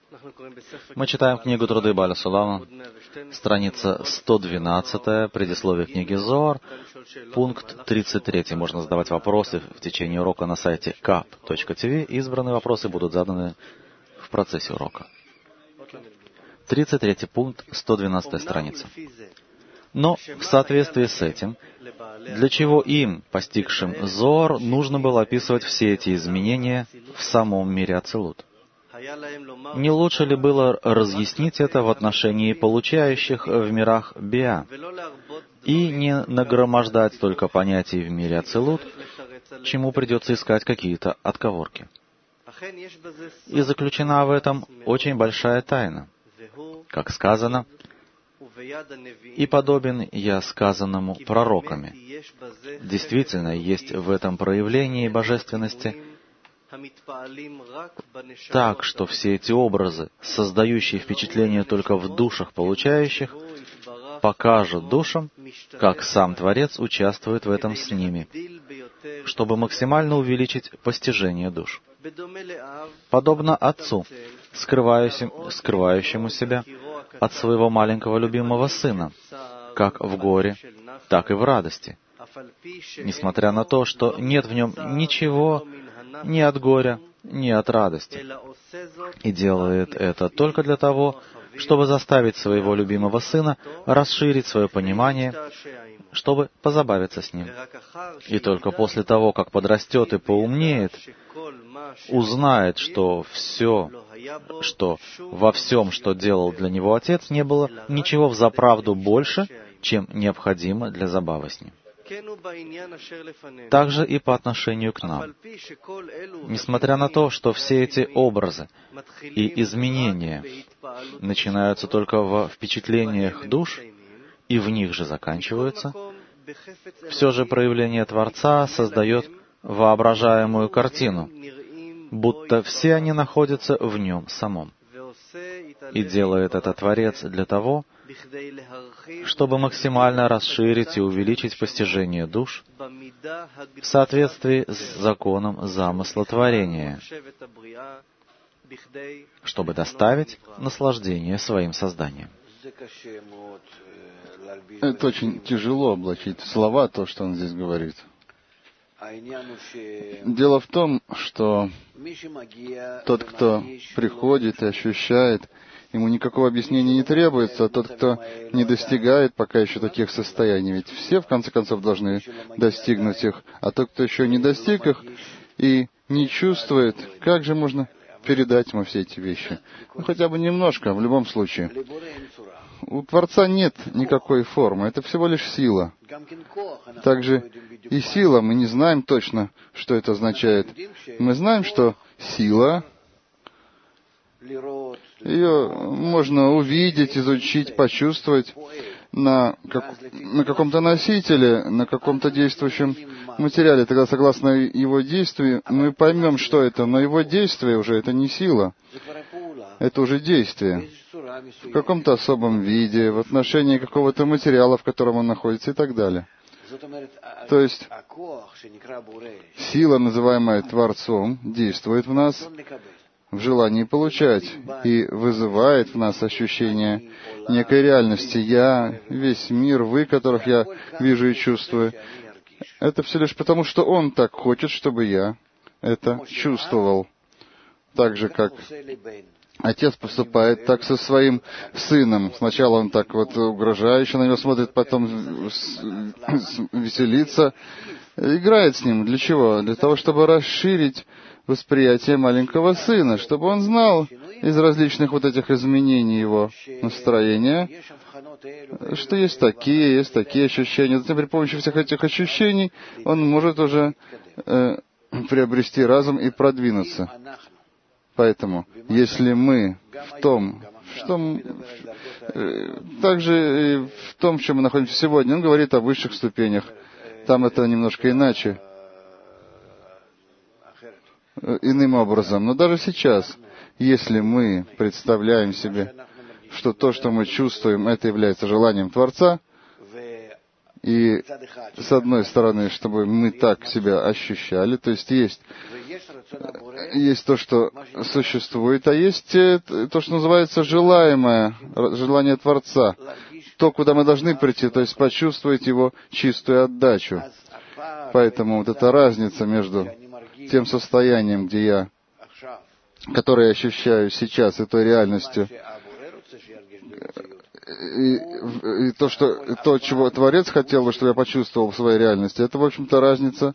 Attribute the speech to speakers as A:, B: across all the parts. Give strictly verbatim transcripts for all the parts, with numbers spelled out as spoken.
A: Мы читаем книгу Труды Бааля Сулама, страница сто двенадцать, предисловие книги Зоар, пункт тридцать три. Можно задавать вопросы в течение урока на сайте кап точка ти ви. Избранные вопросы будут заданы в процессе урока. тридцать третий пункт, сто двенадцатая страница. Но в соответствии с этим, для чего им, постигшим Зоар, нужно было описывать все эти изменения в самом мире Ацилут? Не лучше ли было разъяснить это в отношении получающих в мирах Биа и не нагромождать только понятий в мире Ацилут, чему придется искать какие-то отговорки? И заключена в этом очень большая тайна. Как сказано, «И подобен я сказанному пророками». Действительно, есть в этом проявлении божественности так, что все эти образы, создающие впечатление только в душах получающих, покажут душам, как сам Творец участвует в этом с ними, чтобы максимально увеличить постижение душ. Подобно Отцу, скрывающему себя от своего маленького любимого сына, как в горе, так и в радости, несмотря на то, что нет в нем ничего ни от горя, ни от радости, и делает это только для того, чтобы заставить своего любимого сына расширить свое понимание, чтобы позабавиться с ним. И только после того, как подрастет и поумнеет, узнает, что все, что во всем, что делал для него Отец, не было ничего взаправду больше, чем необходимо для забавы с ним. Также и по отношению к нам. Несмотря на то, что все эти образы и изменения начинаются только во впечатлениях душ и в них же заканчиваются, все же проявление Творца создает воображаемую картину, будто все они находятся в нем самом. И делает это Творец для того, чтобы максимально расширить и увеличить постижение душ в соответствии с законом замысла творения, чтобы доставить наслаждение своим созданием.
B: Это очень тяжело облачить в слова то, что он здесь говорит. Дело в том, что тот, кто приходит и ощущает, ему никакого объяснения не требуется, а тот, кто не достигает пока еще таких состояний, ведь все, в конце концов, должны достигнуть их, а тот, кто еще не достиг их и не чувствует, как же можно передать ему все эти вещи? Ну, хотя бы немножко, в любом случае. У Творца нет никакой формы, это всего лишь сила. Также и сила, мы не знаем точно, что это означает. Мы знаем, что сила, ее можно увидеть, изучить, почувствовать на, как, на каком-то носителе, на каком-то действующем материале. Тогда, согласно его действию, мы поймем, что это. Но его действие уже это не сила. Это уже действие. В каком-то особом виде, в отношении какого-то материала, в котором он находится и так далее. То есть, сила, называемая Творцом, действует в нас в желании получать и вызывает в нас ощущение некой реальности. Я, весь мир, вы, которых я вижу и чувствую, это все лишь потому, что Он так хочет, чтобы я это чувствовал. Так же, как Отец поступает так со своим сыном. Сначала он так вот угрожающе на него смотрит, потом веселится, играет с ним. Для чего? Для того, чтобы расширить восприятие маленького сына, чтобы он знал из различных вот этих изменений его настроения, что есть такие, есть такие ощущения. Затем при помощи всех этих ощущений он может уже э, приобрести разум и продвинуться. Поэтому, если мы в том, что э, также и в том, в чем мы находимся сегодня, он говорит о высших ступенях. Там это немножко иначе, иным образом. Но даже сейчас, если мы представляем себе, что то, что мы чувствуем, это является желанием Творца, И с одной стороны, чтобы мы так себя ощущали, то есть есть, есть то, что существует, а есть то, что называется желаемое, желание Творца, то, куда мы должны прийти, то есть почувствовать Его чистую отдачу. Поэтому вот эта разница между тем состоянием, где я, которое я ощущаю сейчас, и той реальностью, И, и то, что, то, чего Творец хотел бы, чтобы я почувствовал в своей реальности, это, в общем-то, разница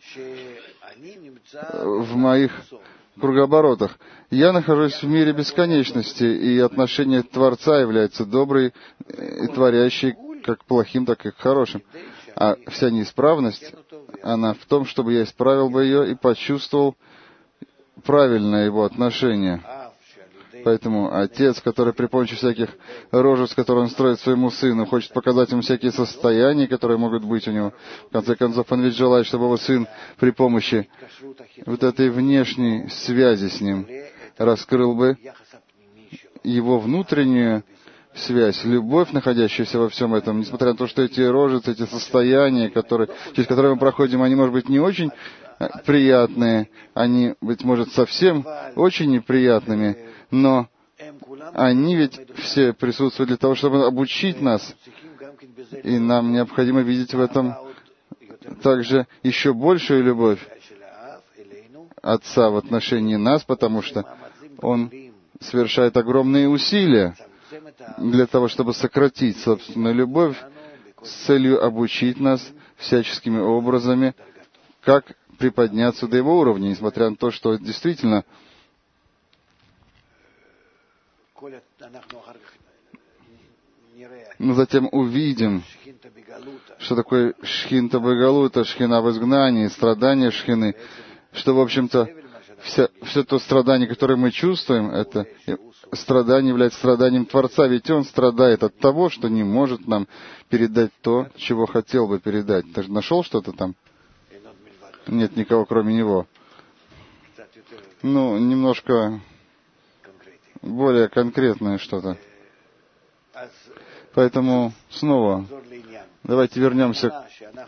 B: в моих кругооборотах. Я нахожусь в мире бесконечности, и отношение Творца является доброй и творящей как плохим, так и хорошим. А вся неисправность, она в том, чтобы я исправил бы ее и почувствовал правильное его отношение. Поэтому отец, который при помощи всяких рожиц, которые он строит своему сыну, хочет показать ему всякие состояния, которые могут быть у него. В конце концов, он ведь желает, чтобы его сын при помощи вот этой внешней связи с ним раскрыл бы его внутреннюю связь, любовь, находящуюся во всем этом, несмотря на то, что эти рожицы, эти состояния, которые, через которые мы проходим, они, может быть, не очень приятные, они, быть может, совсем очень неприятными, но они ведь все присутствуют для того, чтобы обучить нас, и нам необходимо видеть в этом также еще большую любовь Отца в отношении нас, потому что Он совершает огромные усилия для того, чтобы сократить собственную любовь с целью обучить нас всяческими образами, как приподняться до Его уровня, несмотря на то, что действительно мы затем увидим, что такое шхинта бегалута, шхина в изгнании, страдания шхины, что, в общем-то, вся, все то страдание, которое мы чувствуем, это страдание является страданием Творца, ведь Он страдает от того, что не может нам передать то, чего хотел бы передать. Ты же нашел что-то там? Нет никого, кроме Него. Ну, немножко более конкретное что-то. Поэтому снова давайте вернемся.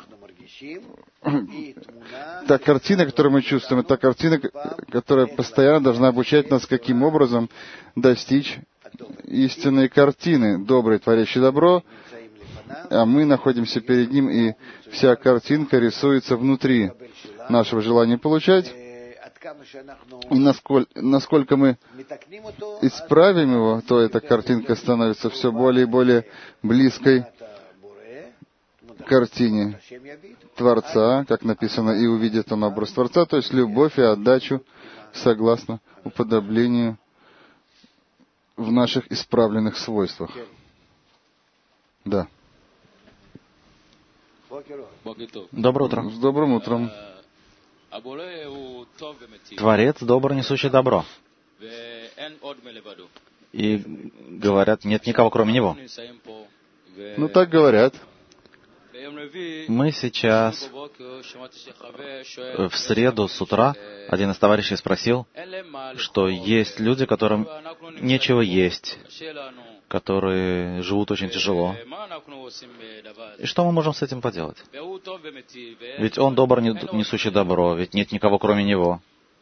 B: Та картина, которую мы чувствуем, это та картина, которая постоянно должна обучать нас, каким образом достичь истинной картины, доброй, творящей добро, а мы находимся перед Ним, и вся картинка рисуется внутри нашего желания получать. И насколько, насколько мы исправим его, то эта картинка становится все более и более близкой к картине Творца, как написано, и увидит он образ Творца, то есть любовь и отдачу согласно уподоблению в наших исправленных свойствах. Да.
A: Доброе утро.
B: С добрым утром.
A: Творец добр, несущий добро. И говорят, нет никого, кроме Него.
B: Ну, так говорят.
A: Мы сейчас, в среду с утра, один из товарищей спросил, что есть люди, которым нечего есть, которые живут очень тяжело. И что мы можем с этим поделать? Ведь Он добр, несущий добро, ведь нет никого, кроме Него.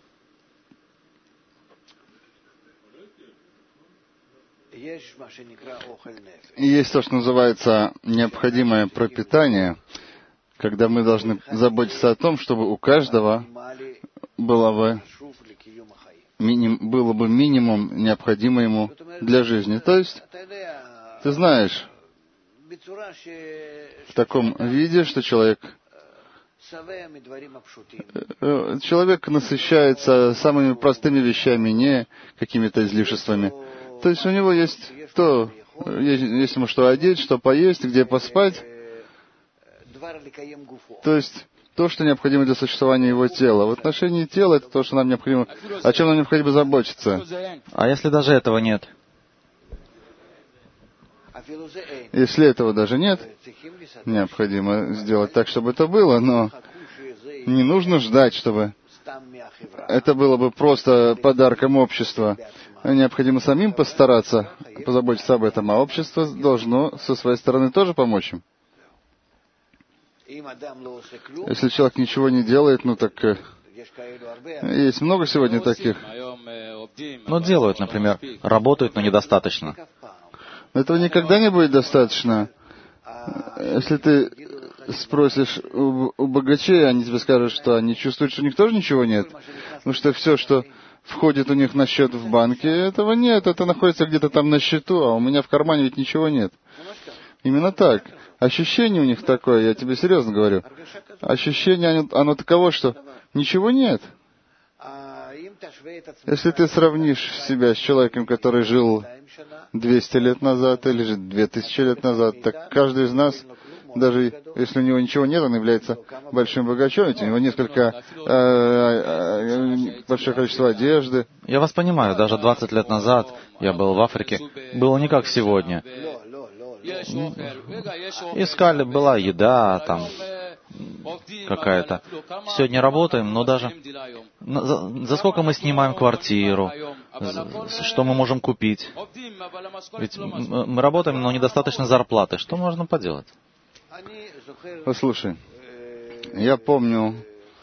B: И есть то, что называется необходимое пропитание, когда мы должны заботиться о том, чтобы у каждого было бы, миним, было бы минимум, необходимый ему для жизни. То есть, ты знаешь, в таком виде, что человек, человек насыщается самыми простыми вещами, не какими-то излишествами. То есть у него есть то, есть, есть ему что одеть, что поесть, где поспать. То есть то, что необходимо для существования его тела. В отношении тела это то, что нам необходимо, о чем нам необходимо заботиться.
A: А если даже этого нет?
B: Если этого даже нет, необходимо сделать так, чтобы это было, но не нужно ждать, чтобы это было бы просто подарком общества. Необходимо самим постараться позаботиться об этом, а общество должно со своей стороны тоже помочь им. Если человек ничего не делает, ну так есть много сегодня таких.
A: Но делают, например, работают, но недостаточно.
B: Этого никогда не будет достаточно. Если ты спросишь у, у богачей, они тебе скажут, что они чувствуют, что у них тоже ничего нет. Потому что все, что входит у них на счет в банке, этого нет. Это находится где-то там на счету, а у меня в кармане ведь ничего нет. Именно так. Ощущение у них такое, я тебе серьезно говорю. Ощущение, оно, оно таково, что ничего нет. Если ты сравнишь себя с человеком, который жил двести лет назад или же две тысячи лет назад, так каждый из нас, даже если у него ничего нет, он является большим богачом, ведь у него несколько, э, э, большое количество одежды.
A: Я вас понимаю, даже двадцать лет назад я был в Африке, было не как сегодня. Искали, была еда, там какая-то. Сегодня работаем, но даже за, за сколько мы снимаем квартиру, за, что мы можем купить. Ведь мы работаем, но недостаточно зарплаты. Что можно поделать?
B: Послушай, я помню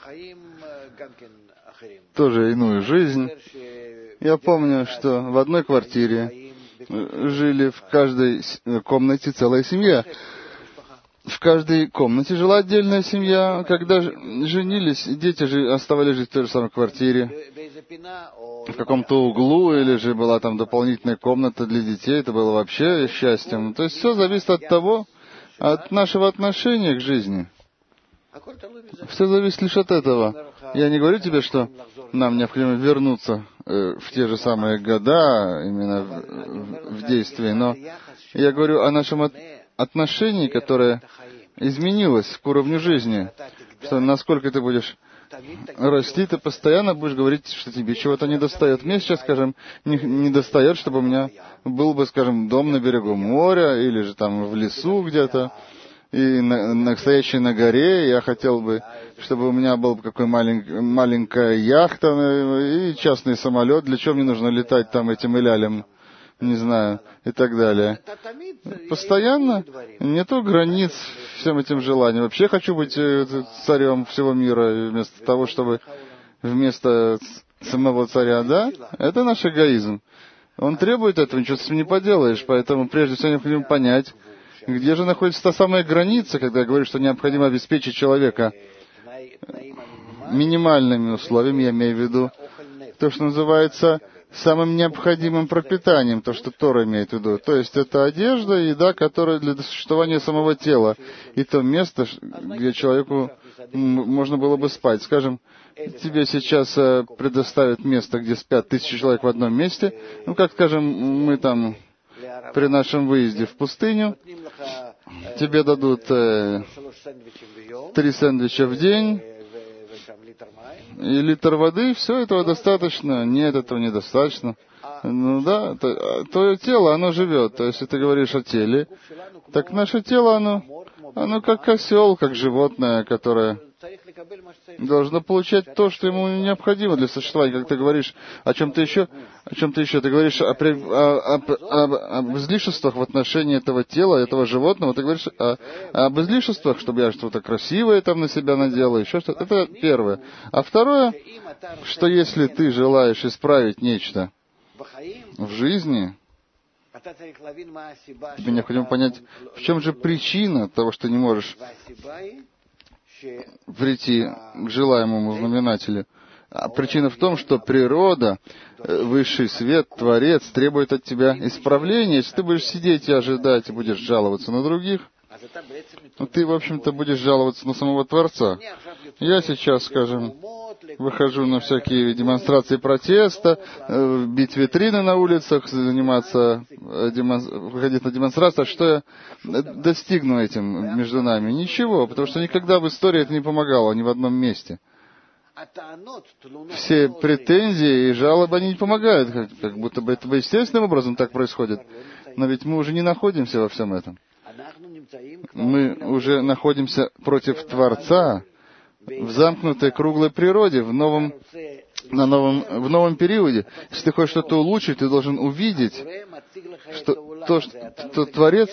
B: тоже иную жизнь. Я помню, что в одной квартире жили в каждой комнате целая семья. В каждой комнате жила отдельная семья. Когда женились, дети же оставались жить в той же самой квартире. В каком-то углу, или же была там дополнительная комната для детей. Это было вообще счастьем. То есть все зависит от того, от нашего отношения к жизни. Все зависит лишь от этого. Я не говорю тебе, что нам необходимо вернуться э, в те же самые года, именно в, в, в действии, но я говорю о нашем от, отношении, которое изменилось к уровню жизни. Что насколько ты будешь расти, ты постоянно будешь говорить, что тебе чего-то недостает. Мне сейчас, скажем, не, не достает, чтобы у меня был бы, скажем, дом на берегу моря, или же там в лесу где-то, и на, настоящий на горе. Я хотел бы, чтобы у меня была какая маленькая, маленькая яхта и частный самолет. Для чего мне нужно летать там этим илялем, не знаю, и так далее. Постоянно нету границ всем этим желаниям. Вообще хочу быть царем всего мира, вместо того, чтобы вместо самого царя, да? Это наш эгоизм. Он требует этого, ничего с этим не поделаешь. Поэтому прежде всего необходимо понять, где же находится та самая граница, когда я говорю, что необходимо обеспечить человека минимальными условиями, я имею в виду то, что называется самым необходимым пропитанием, то, что Тора имеет в виду. То есть это одежда и еда, которая для существования самого тела. И то место, где человеку можно было бы спать. Скажем, тебе сейчас предоставят место, где спят тысячи человек в одном месте. Ну, как, скажем, мы там при нашем выезде в пустыню, тебе дадут э, три сэндвича в день и литр воды, все этого достаточно. Нет, этого недостаточно. Ну да, то, твое тело, оно живет. То есть, если ты говоришь о теле, так наше тело, оно, оно как осел, как животное, которое должно получать то, что ему необходимо для существования. Как ты говоришь о чем-то еще, о чем-то еще. Ты говоришь о, о, о, о, об излишествах в отношении этого тела, этого животного. Ты говоришь о, об излишествах, чтобы я что-то красивое там на себя надела, еще что-то. Это первое. А второе, что если ты желаешь исправить нечто в жизни, тебе необходимо понять, в чем же причина того, что ты не можешь прийти к желаемому знаменателю. А причина в том, что природа, высший свет, Творец требует от тебя исправления. Если ты будешь сидеть и ожидать, и будешь жаловаться на других, то ты, в общем-то, будешь жаловаться на самого Творца. Я сейчас, скажем, выхожу на всякие демонстрации протеста, бить витрины на улицах, заниматься, выходить на демонстрации. Что я достигну этим между нами? Ничего, потому что никогда в истории это не помогало ни в одном месте. Все претензии и жалобы, они не помогают, как, как будто бы это естественным образом так происходит. Но ведь мы уже не находимся во всем этом. Мы уже находимся против Творца, в замкнутой круглой природе, в новом, на новом, в новом периоде. Если ты хочешь что-то улучшить, ты должен увидеть, что то, что Творец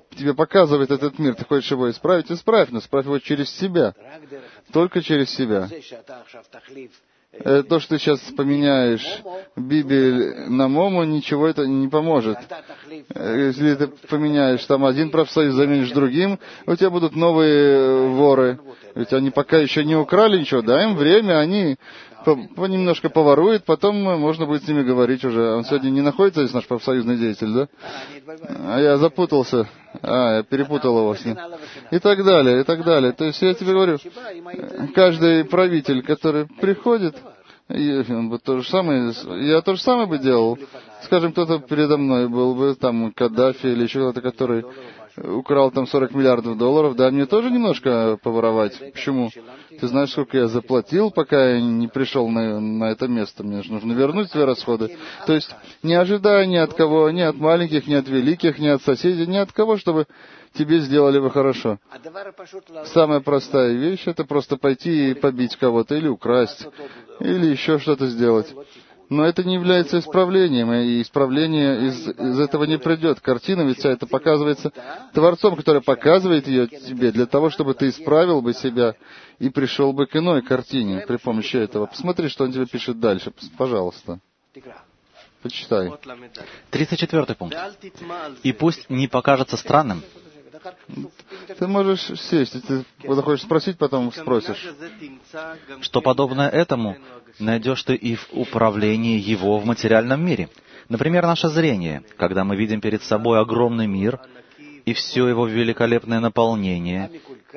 B: тебе показывает этот мир, ты хочешь его исправить, исправь, но исправь его через себя. Только через себя. То, что ты сейчас поменяешь Бибель на Мому, ничего это не поможет. Если ты поменяешь там один профсоюз, заменишь другим, у тебя будут новые воры. Ведь они пока еще не украли ничего, дай им время, они немножко поворуют, потом можно будет с ними говорить уже. Он сегодня не находится здесь, наш профсоюзный деятель, да? А я запутался. А, я перепутал его с ним. И так далее, и так далее. То есть я тебе говорю, каждый правитель, который приходит, и он бы то же самое, я то же самое бы делал. Скажем, кто-то передо мной был бы, там, Каддафи или еще кто-то, который украл там сорок миллиардов долларов, да, мне тоже немножко поворовать. Почему? Ты знаешь, сколько я заплатил, пока я не пришел на, на это место. Мне же нужно вернуть свои расходы. То есть, не ожидая ни от кого, ни от маленьких, ни от великих, ни от соседей, ни от кого, чтобы тебе сделали бы хорошо. Самая простая вещь — это просто пойти и побить кого-то, или украсть, или еще что-то сделать. Но это не является исправлением, и исправление из, из этого не придет. Картина ведь вся это показывается Творцом, который показывает ее тебе для того, чтобы ты исправил бы себя и пришел бы к иной картине при помощи этого. Посмотри, что он тебе пишет дальше, пожалуйста. Почитай.
A: тридцать четвёртый пункт. «И пусть не покажется странным».
B: Ты можешь сесть, если ты захочешь спросить, потом спросишь.
A: Что подобное этому найдешь ты и в управлении его в материальном мире. Например, наше зрение, когда мы видим перед собой огромный мир и все его великолепное наполнение.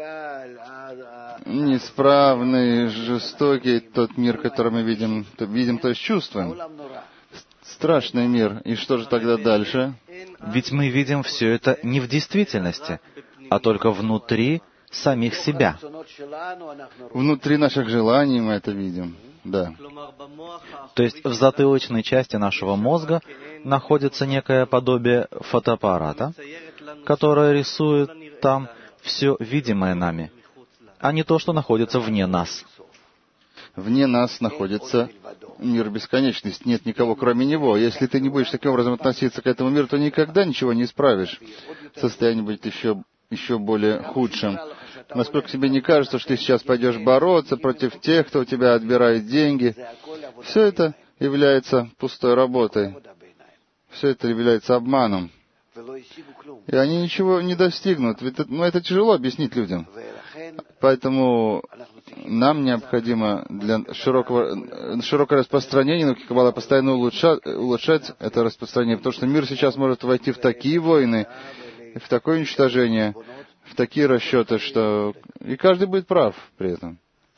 B: Неисправный, жестокий тот мир, который мы видим, то видим, то есть чувствуем. Страшный мир. И что же тогда дальше?
A: Ведь мы видим все это не в действительности, а только внутри самих себя.
B: Внутри наших желаний мы это видим, да.
A: То есть в затылочной части нашего мозга находится некое подобие фотоаппарата, которое рисует там все видимое нами, а не то, что находится вне нас.
B: Вне нас находится мир бесконечности. Нет никого, кроме него. Если ты не будешь таким образом относиться к этому миру, то никогда ничего не исправишь. Состояние будет еще, еще более худшим. Насколько тебе не кажется, что ты сейчас пойдешь бороться против тех, кто у тебя отбирает деньги, все это является пустой работой. Все это является обманом. И они ничего не достигнут. Ведь это, ну, это тяжело объяснить людям. Поэтому нам необходимо для широкого, широкого распространения науки Каббалы постоянно улучшать, улучшать это распространение, потому что мир сейчас может войти в такие войны, в такое уничтожение, в такие расчеты, что и каждый будет прав при этом.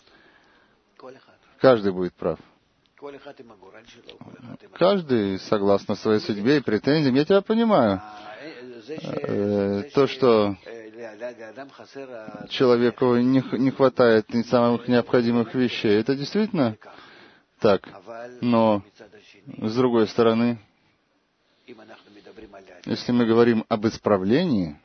B: Каждый будет прав. Каждый согласно своей судьбе и претензиям. Я тебя понимаю. То, что человеку не, не хватает самых необходимых вещей, это действительно так. Но, с другой стороны, если мы говорим об исправлении,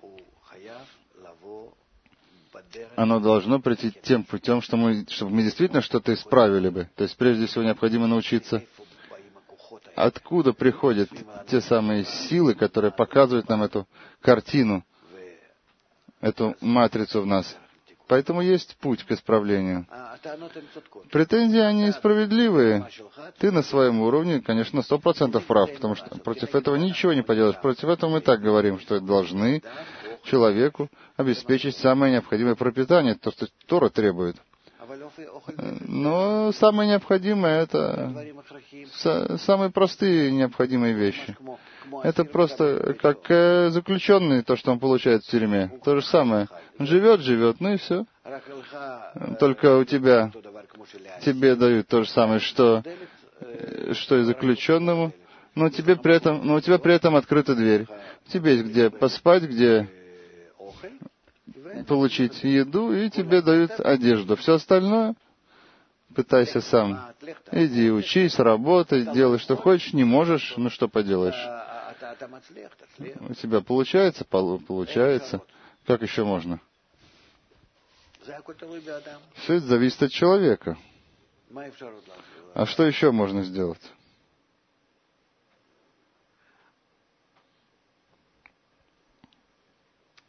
B: оно должно прийти тем путем, что мы, чтобы мы действительно что-то исправили бы. То есть, прежде всего, необходимо научиться, откуда приходят те самые силы, которые показывают нам эту картину, эту матрицу в нас. Поэтому есть путь к исправлению. Претензии, они справедливые. Ты на своем уровне, конечно, сто процентов прав, потому что против этого ничего не поделаешь. Против этого мы так говорим, что должны человеку обеспечить самое необходимое пропитание, то, что Тора требует. Но самое необходимое — это самые простые необходимые вещи. Это просто как заключенный, то, что он получает в тюрьме. То же самое. Он живет, живет, ну и все. Только у тебя, тебе дают то же самое, что, что и заключенному, но тебе при этом, но у тебя при этом открыта дверь. Тебе есть где поспать, где получить еду, и тебе дают одежду. Все остальное пытайся сам. Иди, учись, работай, делай, что хочешь, не можешь, ну что поделаешь. У тебя получается? Получается. Как еще можно? Все это зависит от человека. А что еще можно сделать?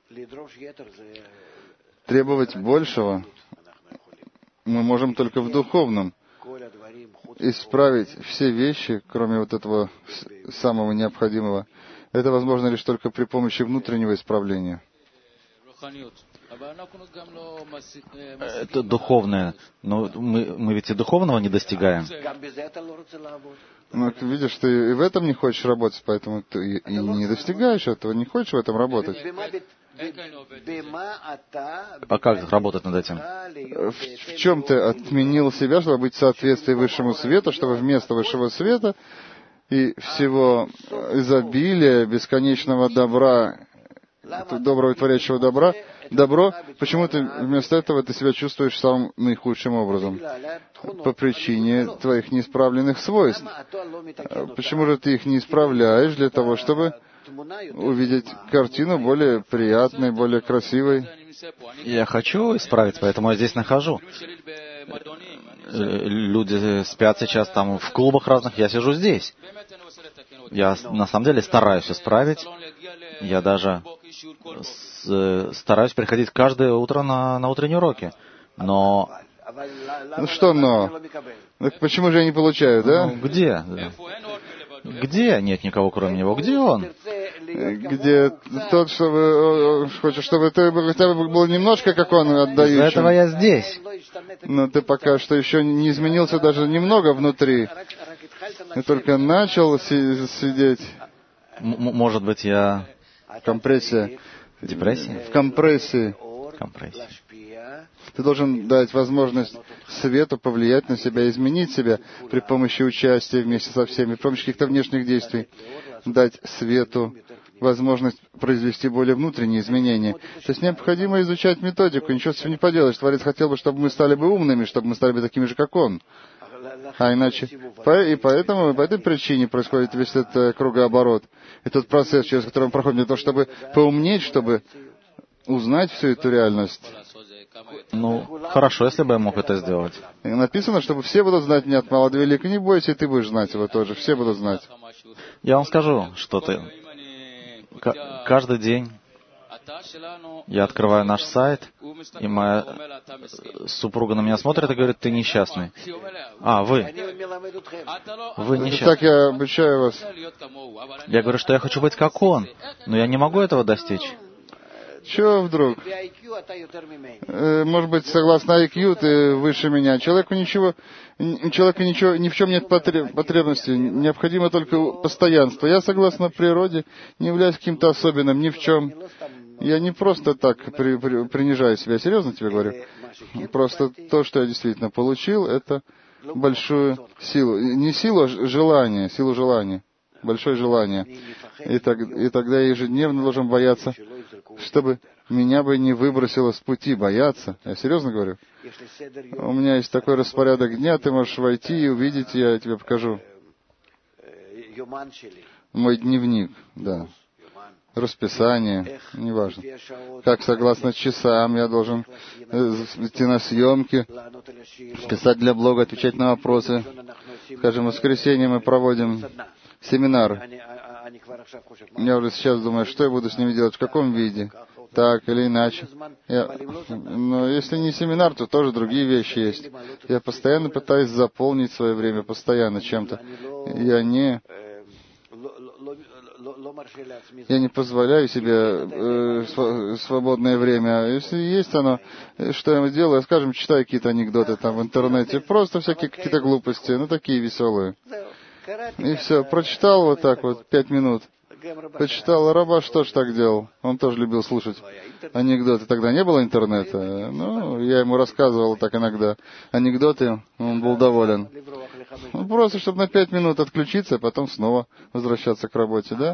B: Требовать большего мы можем только в духовном. Исправить все вещи, кроме вот этого самого необходимого, это возможно лишь только при помощи внутреннего исправления.
A: Это духовное. Но мы, мы ведь и духовного не достигаем.
B: Ну, ты видишь, ты и в этом не хочешь работать, поэтому ты и не достигаешь этого, не хочешь в этом работать.
A: А как работать над этим?
B: В, в чем ты отменил себя, чтобы быть в соответствии высшему свету, чтобы вместо высшего света и всего изобилия, бесконечного добра, доброго творящего добра, добро, почему ты вместо этого ты себя чувствуешь самым наихудшим образом? По причине твоих неисправленных свойств. Почему же ты их не исправляешь для того, чтобы увидеть картину более приятной, более красивой?
A: Я хочу исправить, поэтому я здесь нахожу. Люди спят сейчас там в клубах разных, я сижу здесь. Я на самом деле стараюсь исправить. Я даже стараюсь приходить каждое утро на, на утренние уроки. Но...
B: Ну что но? Так почему же я не получаю, да?
A: Ну, где? Где? Нет никого, кроме него. Где он?
B: Где тот, чтобы хочешь, чтобы ты хотя бы был немножко, как он, отдающий.
A: Из-за этого я здесь.
B: Но ты пока что еще не изменился даже немного внутри. Ты только начал си- сидеть.
A: М- может быть, я...
B: Компрессия.
A: Депрессия?
B: В компрессии.
A: Компрессия.
B: Ты должен дать возможность свету повлиять на себя, изменить себя при помощи участия вместе со всеми, при помощи каких-то внешних действий. Дать свету возможность произвести более внутренние изменения. То есть необходимо изучать методику, ничего с этим не поделаешь. Творец хотел бы, чтобы мы стали бы умными, чтобы мы стали бы такими же, как он. А иначе... И поэтому по этой причине происходит весь этот кругооборот. Этот процесс, через который мы проходим, для того, чтобы поумнеть, чтобы узнать всю эту реальность.
A: Ну, хорошо, если бы я мог это сделать.
B: И написано, чтобы все будут знать меня от мала до велика. Не бойся, и ты будешь знать его тоже. Все будут знать.
A: Я вам скажу, что ты... К- каждый день я открываю наш сайт, и моя супруга на меня смотрит и говорит, ты несчастный. А, вы. Вы несчастный.
B: Так я обучаю вас.
A: Я говорю, что я хочу быть как он, но я не могу этого достичь.
B: Чего вдруг? Э, может быть, согласно ай кью, ты выше меня. Человеку ничего, человеку ничего, ни в чем нет потреб, потребности. Необходимо только постоянство. Я, согласно природе, не являюсь каким-то особенным ни в чем. Я не просто так при, при, принижаю себя. Серьезно тебе говорю. Просто то, что я действительно получил, это большую силу. Не силу, а желание. Силу желания. Большое желание. И, так, и тогда я ежедневно должен бояться, чтобы меня бы не выбросило с пути, бояться. Я серьезно говорю. У меня есть такой распорядок дня, ты можешь войти и увидеть, я тебе покажу. Мой дневник, да. Расписание, неважно. Как согласно часам я должен идти на съемки, писать для блога, отвечать на вопросы. Скажем, в воскресенье мы проводим семинар. Я уже сейчас думаю, что я буду с ними делать, в каком виде, так или иначе. Я, но если не семинар, то тоже другие вещи есть. Я постоянно пытаюсь заполнить свое время, постоянно чем-то. Я не... Я не позволяю себе э, свободное время. Если есть оно, что я делаю, скажем, читаю какие-то анекдоты там в интернете, просто всякие какие-то глупости, ну такие веселые. И все, прочитал вот так вот, пять минут. Почитал, Раба что ж так делал? Он тоже любил слушать анекдоты. Тогда не было интернета. Ну, я ему рассказывал так иногда анекдоты, он был доволен. Ну, просто, чтобы на пять минут отключиться, а потом снова возвращаться к работе, да?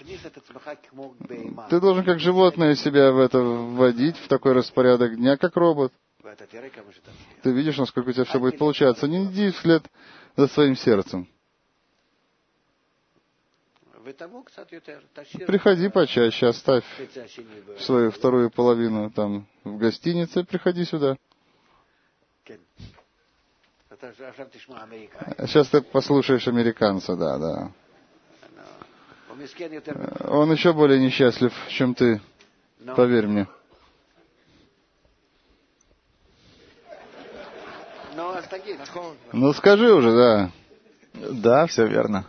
B: Ты должен как животное себя в это вводить, в такой распорядок дня, как робот. Ты видишь, насколько у тебя все будет получаться. Не иди вслед за своим сердцем. Приходи почаще, оставь свою вторую половину там в гостинице, приходи сюда. Сейчас ты послушаешь американца, да, да. Он еще более несчастлив, чем ты. Поверь мне. Ну скажи уже, да.
A: Да, все верно.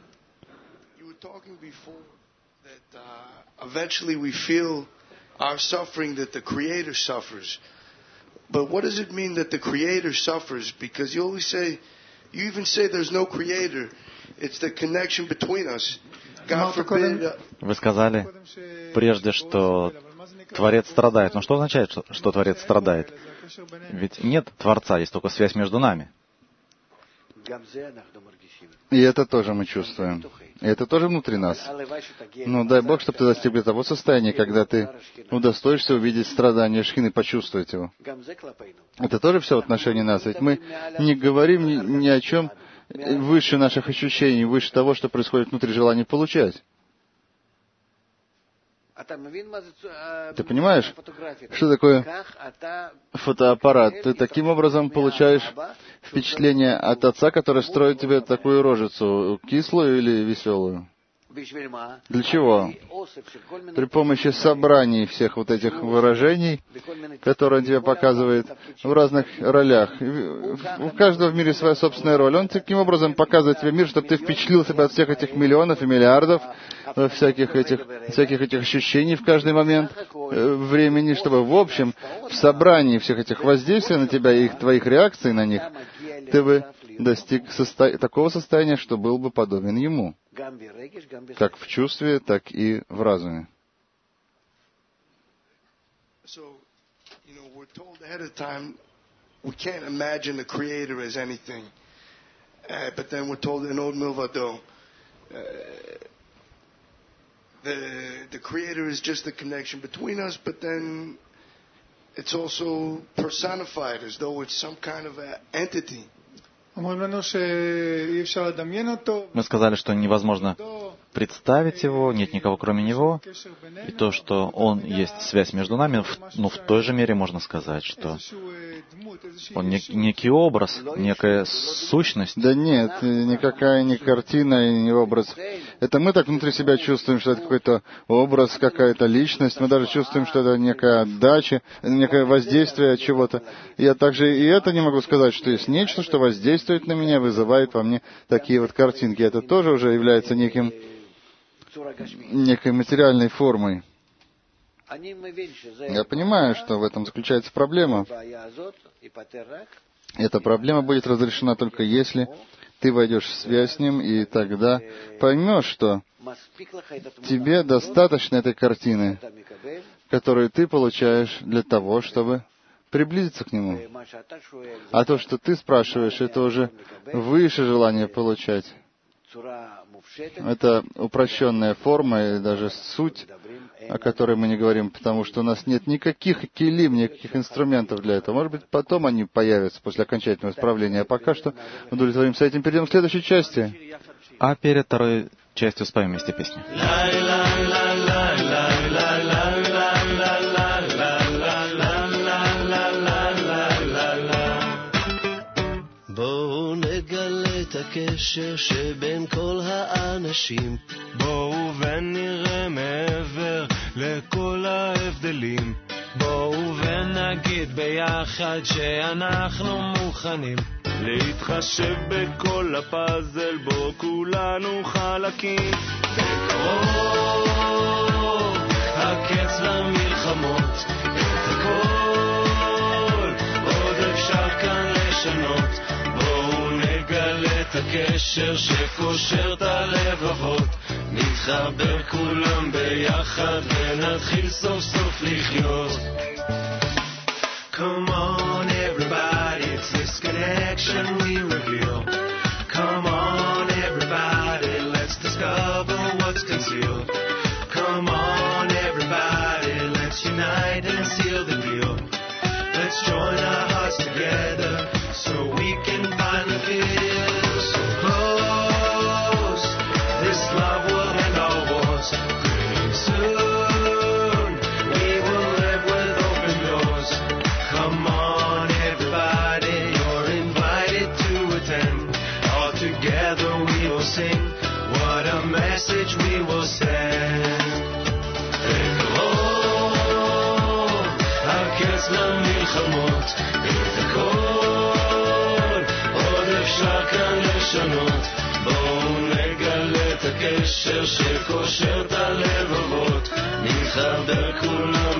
C: Eventually we feel our suffering that the Creator suffers. But what does it mean that the Creator suffers? Because you always say, you even say there's no Creator. It's the connection between us. God forbid.
A: Вы сказали прежде, что Творец страдает. Но что означает, что, что Творец страдает? Ведь нет Творца, есть только связь между нами.
B: И это тоже мы чувствуем. И это тоже внутри нас. Но дай Бог, чтобы ты достиг того состояния, когда ты удостоишься увидеть страдания Шхины, почувствовать его. Это тоже все в отношении нас. Ведь мы не говорим ни, ни о чем выше наших ощущений, выше того, что происходит внутри желания получать. Ты понимаешь, что такое фотоаппарат? Ты таким образом получаешь впечатление от отца, который строит тебе такую рожицу, кислую или веселую. Для чего? При помощи собраний всех вот этих выражений, которые он тебе показывает в разных ролях. У каждого в мире своя собственная роль. Он таким образом показывает тебе мир, чтобы ты впечатлил себя от всех этих миллионов и миллиардов, всяких этих, всяких этих ощущений в каждый момент времени, чтобы в общем, в собрании всех этих воздействий на тебя и твоих реакций на них, ты бы достиг состо... такого состояния, что был бы подобен ему, как в чувстве, так и в разуме.
C: The, the Creator is just the connection between us, but then it's also personified as though it's some kind of an entity.
A: Мы сказали, что невозможно представить его, нет никого кроме него, и то, что он есть связь между нами, но в той же мере можно сказать, что он не, некий образ, некая сущность.
B: Да нет, никакая не картина и не образ. Это мы так внутри себя чувствуем, что это какой-то образ, какая-то личность. Мы даже чувствуем, что это некая отдача, некое воздействие от чего-то. Я также и это не могу сказать, что есть нечто, что воздействует на меня, вызывает во мне такие вот картинки. Это тоже уже является неким, некой материальной формой. Я понимаю, что в этом заключается проблема. Эта проблема будет разрешена только если ты войдешь в связь с ним, и тогда поймешь, что тебе достаточно этой картины, которую ты получаешь для того, чтобы приблизиться к нему. А то, что ты спрашиваешь, это уже выше желания получать. Это упрощенная форма и даже суть, о которой мы не говорим, потому что у нас нет никаких килим, никаких инструментов для этого. Может быть, потом они появятся после окончательного исправления. А пока что удовлетворимся этим. Перейдем к следующей части.
A: А перед второй частью споем вместе песню.
D: בואו נגלה את הקשר שבין כל האנשים, בואו ונראה מעבר לכל ההבדלים, בואו ונגיד ביחד שאנחנו מוכנים להתחשב בכל הפאזל בו כולנו חלקים. בקרוב הקץ למלחמות, את הכל עוד אפשר כאן לשנות, את הקשר שקושר את הלבבות, נתחבר כולם ביחד ונתחיל סוף סוף לחיות. Come on everybody, it's this connection we reveal. Come on everybody, let's discover what's concealed. Come on everybody, let's unite and seal the deal. Let's join our hearts together so we can finally feel. Love will end all wars. Pretty soon we will live with open doors. Come on everybody, you're invited to attend. All together we will sing. What a message we will send. את הלבבות, נחבר כולנו